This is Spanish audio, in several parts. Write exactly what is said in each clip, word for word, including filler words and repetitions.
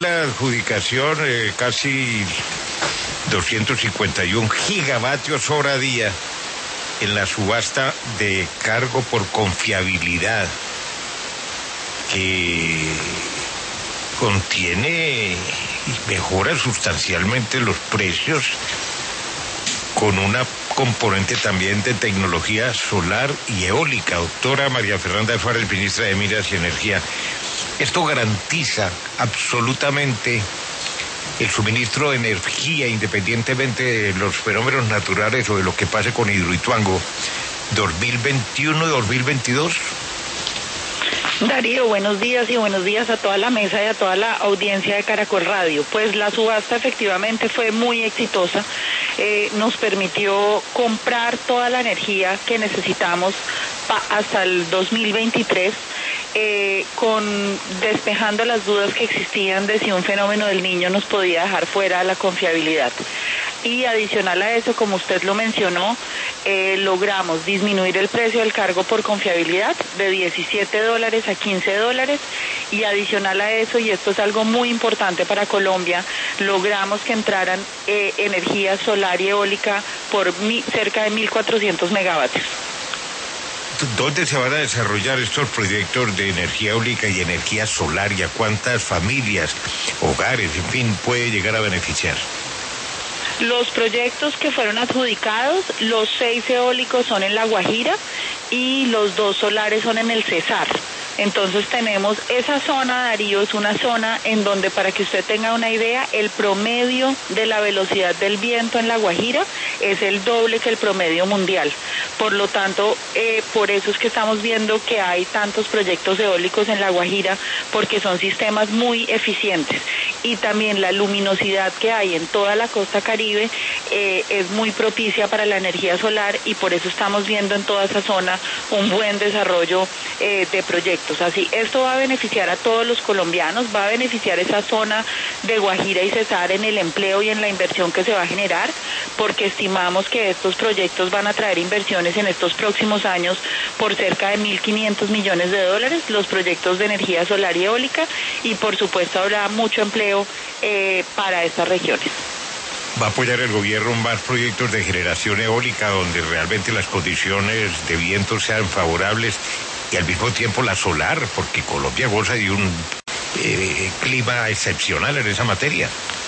La adjudicación, eh, casi doscientos cincuenta y uno gigavatios hora día en la subasta de cargo por confiabilidad, que contiene y mejora sustancialmente los precios con una componente también de tecnología solar y eólica. Doctora María Fernanda Suárez, ministra de Minas y Energía, esto garantiza absolutamente el suministro de energía independientemente de los fenómenos naturales o de lo que pase con Hidroituango dos mil veintiuno y dos mil veintidós. Darío, buenos días y buenos días a toda la mesa y a toda la audiencia de Caracol Radio. Pues la subasta efectivamente fue muy exitosa, eh, nos permitió comprar toda la energía que necesitamos pa- hasta el dos mil veintitrés, eh, con despejando las dudas que existían de si un fenómeno del Niño nos podía dejar fuera de la confiabilidad. Y adicional a eso, como usted lo mencionó, eh, logramos disminuir el precio del cargo por confiabilidad de diecisiete dólares a quince dólares, y adicional a eso, y esto es algo muy importante para Colombia, logramos que entraran eh, energía solar y eólica por mi, cerca de mil cuatrocientos megavatios. ¿Dónde se van a desarrollar estos proyectos de energía eólica y energía solar, y a cuántas familias, hogares, en fin, puede llegar a beneficiar? Los proyectos que fueron adjudicados, los seis eólicos son en La Guajira y los dos solares son en el Cesar. Entonces tenemos esa zona, Darío, es una zona en donde, para que usted tenga una idea, el promedio de la velocidad del viento en La Guajira es el doble que el promedio mundial. Por lo tanto, eh, por eso es que estamos viendo que hay tantos proyectos eólicos en La Guajira, porque son sistemas muy eficientes. Y también la luminosidad que hay en toda la costa Caribe eh, es muy propicia para la energía solar, y por eso estamos viendo en toda esa zona un buen desarrollo eh, de proyectos. Así, esto va a beneficiar a todos los colombianos, va a beneficiar esa zona de Guajira y Cesar en el empleo y en la inversión que se va a generar, porque estimamos que estos proyectos van a traer inversiones en estos próximos años por cerca de mil quinientos millones de dólares, los proyectos de energía solar y eólica, y por supuesto habrá mucho empleo eh, para estas regiones. ¿Va a apoyar el gobierno más proyectos de generación eólica donde realmente las condiciones de viento sean favorables, y al mismo tiempo la solar, porque Colombia goza de un eh, clima excepcional en esa materia?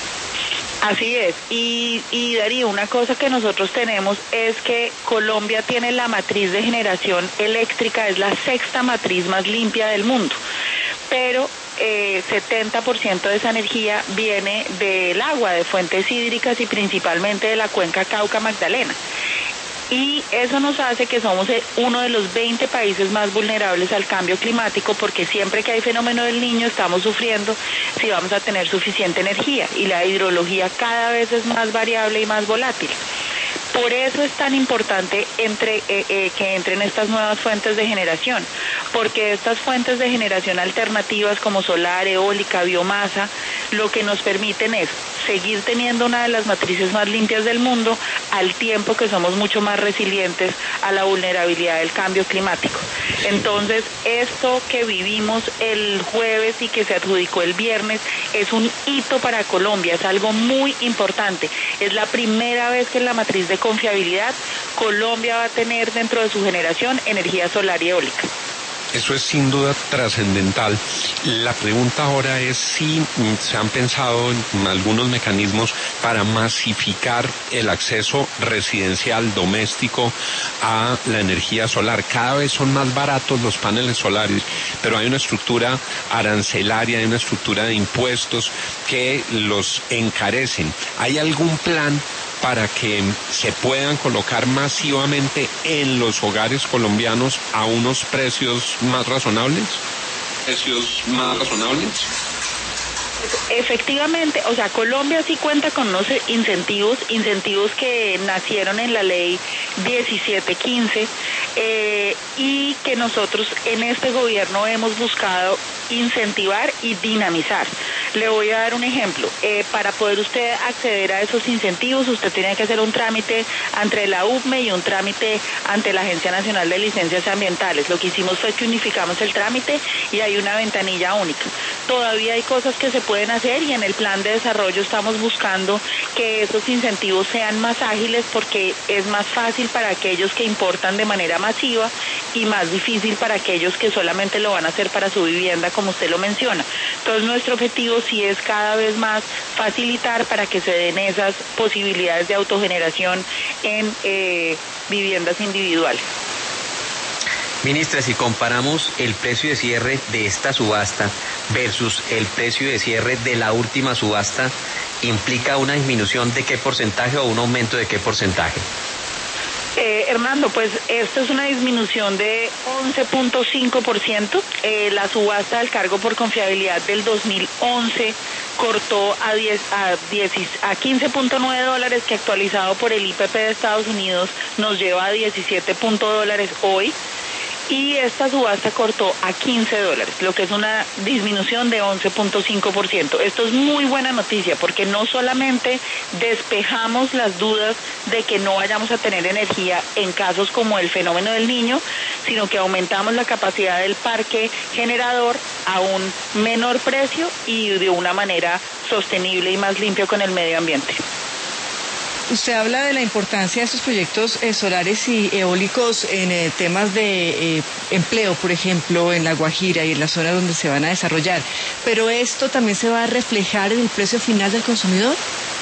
Así es, y, y Darío, una cosa que nosotros tenemos es que Colombia tiene la matriz de generación eléctrica, es la sexta matriz más limpia del mundo, pero eh, setenta por ciento de esa energía viene del agua, de fuentes hídricas y principalmente de la cuenca Cauca-Magdalena. Y eso nos hace que somos uno de los veinte países más vulnerables al cambio climático, porque siempre que hay fenómeno del Niño estamos sufriendo si vamos a tener suficiente energía, y la hidrología cada vez es más variable y más volátil. Por eso es tan importante entre, eh, eh, que entren estas nuevas fuentes de generación, porque estas fuentes de generación alternativas como solar, eólica, biomasa, lo que nos permiten es seguir teniendo una de las matrices más limpias del mundo, al tiempo que somos mucho más resilientes a la vulnerabilidad del cambio climático. Entonces, esto que vivimos el jueves y que se adjudicó el viernes es un hito para Colombia, es algo muy importante. Es la primera vez que en la matriz de confiabilidad Colombia va a tener dentro de su generación energía solar y eólica. Eso es sin duda trascendental. La pregunta ahora es si se han pensado en algunos mecanismos para masificar el acceso residencial doméstico a la energía solar. Cada vez son más baratos los paneles solares, pero hay una estructura arancelaria, hay una estructura de impuestos que los encarecen. ¿Hay algún plan para que se puedan colocar masivamente en los hogares colombianos a unos precios más razonables? ¿Precios más razonables? Efectivamente, o sea, Colombia sí cuenta con unos incentivos, incentivos que nacieron en la ley diecisiete quince, eh, y que nosotros en este gobierno hemos buscado incentivar y dinamizar. Le voy a dar un ejemplo. Eh, para poder usted acceder a esos incentivos, usted tiene que hacer un trámite ante la U F M E y un trámite ante la Agencia Nacional de Licencias Ambientales. Lo que hicimos fue que unificamos el trámite y hay una ventanilla única. todavía hay cosas que se pueden hacer y en el plan de desarrollo estamos buscando que esos incentivos sean más ágiles porque es más fácil para aquellos que importan de manera masiva y más difícil para aquellos que solamente lo van a hacer para su vivienda, como usted lo menciona. Entonces nuestro objetivo sí es cada vez más facilitar para que se den esas posibilidades de autogeneración en eh, viviendas individuales. Ministra, si comparamos el precio de cierre de esta subasta versus el precio de cierre de la última subasta, ¿implica una disminución de qué porcentaje o un aumento de qué porcentaje? Eh, Hernando, pues esto es una disminución de once punto cinco por ciento. Eh, la subasta del cargo por confiabilidad del dos mil once cortó a, diez, a, diez, a quince punto nueve dólares, que actualizado por el I P P de Estados Unidos nos lleva a diecisiete punto dólares hoy. Y esta subasta cortó a quince dólares, lo que es una disminución de once punto cinco por ciento. Esto es muy buena noticia porque no solamente despejamos las dudas de que no vayamos a tener energía en casos como el fenómeno del Niño, sino que aumentamos la capacidad del parque generador a un menor precio y de una manera sostenible y más limpio con el medio ambiente. Usted habla de la importancia de estos proyectos eh, solares y eólicos en eh, temas de eh, empleo, por ejemplo, en La Guajira y en la zona donde se van a desarrollar. ¿Pero esto también se va a reflejar en el precio final del consumidor?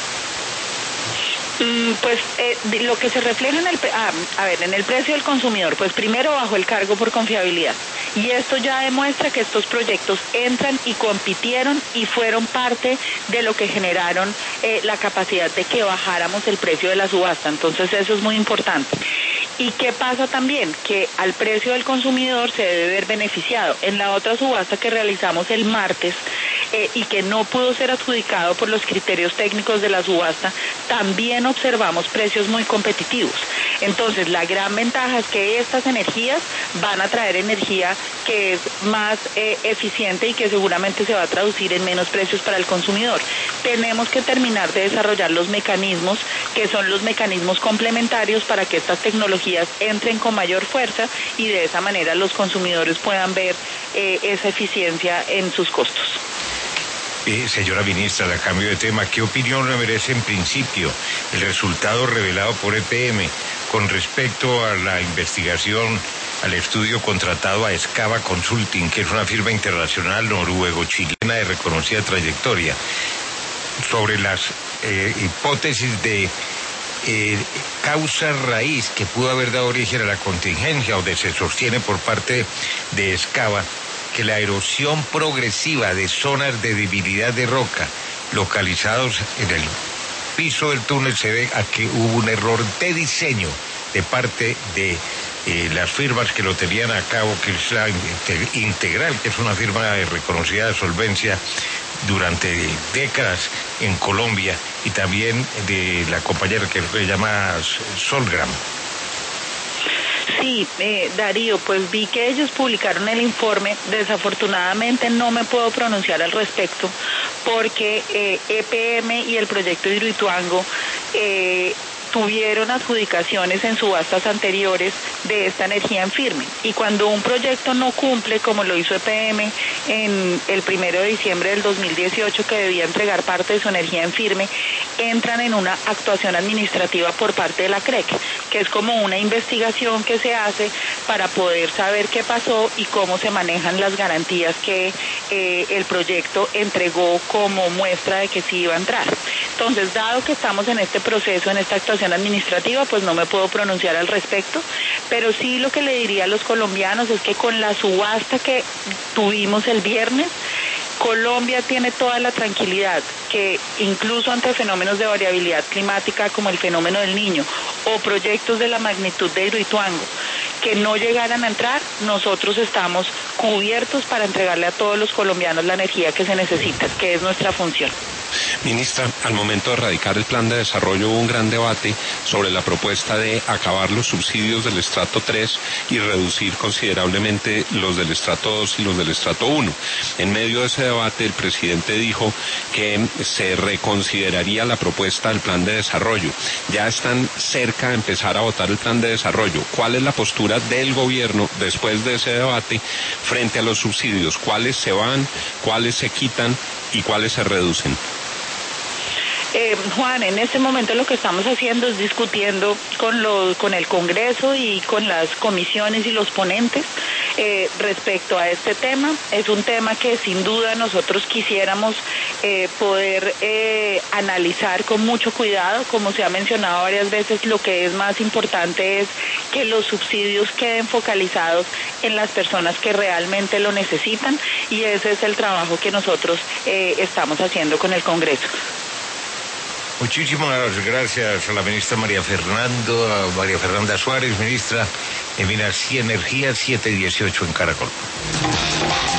Pues eh, lo que se refleja en el ah, a ver en el precio del consumidor, pues primero bajo el cargo por confiabilidad, y esto ya demuestra que estos proyectos entran y compitieron y fueron parte de lo que generaron eh, la capacidad de que bajáramos el precio de la subasta. Entonces eso es muy importante. ¿Y qué pasa también? Que al precio del consumidor se debe ver beneficiado. En la otra subasta que realizamos el martes eh, y que no pudo ser adjudicado por los criterios técnicos de la subasta, también observamos precios muy competitivos. Entonces la gran ventaja es que estas energías van a traer energía que es más eh, eficiente y que seguramente se va a traducir en menos precios para el consumidor. Tenemos que terminar de desarrollar los mecanismos que son los mecanismos complementarios para que estas tecnologías entren con mayor fuerza y de esa manera los consumidores puedan ver eh, esa eficiencia en sus costos. Eh, señora ministra, a cambio de tema, ¿qué opinión le merece en principio el resultado revelado por E P M con respecto a la investigación, al estudio contratado a Escava Consulting, que es una firma internacional noruego-chilena de reconocida trayectoria, sobre las eh, hipótesis de eh, causa raíz que pudo haber dado origen a la contingencia, donde se sostiene por parte de Escava que la erosión progresiva de zonas de debilidad de roca localizados en el piso del túnel se ve a que hubo un error de diseño de parte de eh, las firmas que lo tenían a cabo, que es la Integral, que es una firma de reconocida solvencia durante décadas en Colombia, y también de la compañera que se llama Solgram. Sí, eh, Darío, pues vi que ellos publicaron el informe. Desafortunadamente no me puedo pronunciar al respecto porque eh, E P M y el proyecto Hidroituango eh, tuvieron adjudicaciones en subastas anteriores de esta energía en firme, y cuando un proyecto no cumple, como lo hizo E P M en el primero de diciembre del dos mil dieciocho, que debía entregar parte de su energía en firme, entran en una actuación administrativa por parte de la C R E C, que es como una investigación que se hace para poder saber qué pasó y cómo se manejan las garantías que eh, el proyecto entregó como muestra de que sí iba a entrar. Entonces, dado que estamos en este proceso, en esta actuación administrativa, pues no me puedo pronunciar al respecto, pero sí lo que le diría a los colombianos es que con la subasta que tuvimos el viernes, Colombia tiene toda la tranquilidad que incluso ante fenómenos de variabilidad climática como el fenómeno del Niño o proyectos de la magnitud de Hidroituango que no llegaran a entrar, nosotros estamos cubiertos para entregarle a todos los colombianos la energía que se necesita, que es nuestra función. Ministra, al momento de radicar el plan de desarrollo hubo un gran debate sobre la propuesta de acabar los subsidios del estrato tres y reducir considerablemente los del estrato dos y los del estrato uno. En medio de ese debate, el presidente dijo que se reconsideraría la propuesta del plan de desarrollo. Ya están cerca de empezar a votar el plan de desarrollo. ¿Cuál es la postura del gobierno después de ese debate frente a los subsidios? ¿Cuáles se van, cuáles se quitan y cuáles se reducen? Eh, Juan, en este momento lo que estamos haciendo es discutiendo con, los, con el Congreso y con las comisiones y los ponentes eh, respecto a este tema. Es un tema que sin duda nosotros quisiéramos eh, poder eh, analizar con mucho cuidado. Como se ha mencionado varias veces, lo que es más importante es que los subsidios queden focalizados en las personas que realmente lo necesitan, y ese es el trabajo que nosotros eh, estamos haciendo con el Congreso. Muchísimas gracias a la ministra María Fernando, a María Fernanda Suárez, ministra de Minas y Energía, siete dieciocho en Caracol.